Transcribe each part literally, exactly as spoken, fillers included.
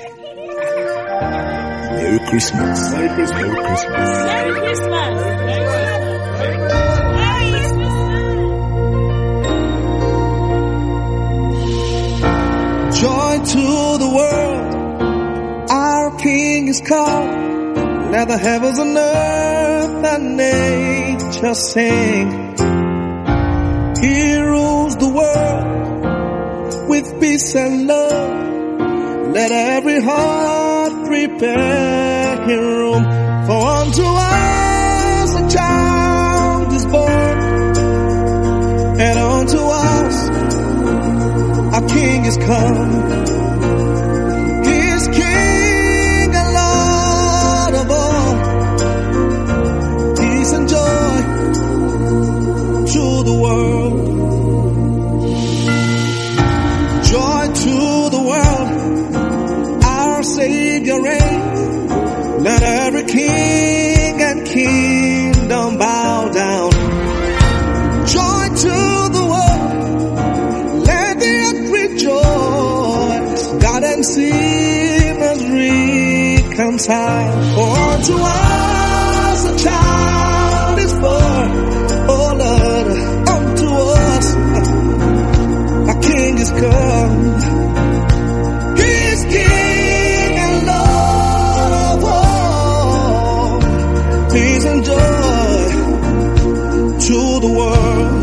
Merry Christmas. Merry Christmas. Merry Christmas. Merry Christmas. Merry Christmas. Joy to the world, our King is come. Let the heavens and earth and nature sing. He rules the world with peace and love. Let every heart prepare him room. For unto us a child is born, and unto us a King is come. He is King and Lord of all. Peace and joy to the world. Joy to the world, our Savior reigns. Let every king and kingdom bow down. Joy to the world, let the earth rejoice. God and sinners reconcile. For unto us a child is born. Oh Lord, unto us a King is come. He is King and Lord of all. Peace and joy to the world.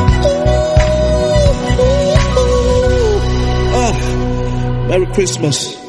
Merry Christmas.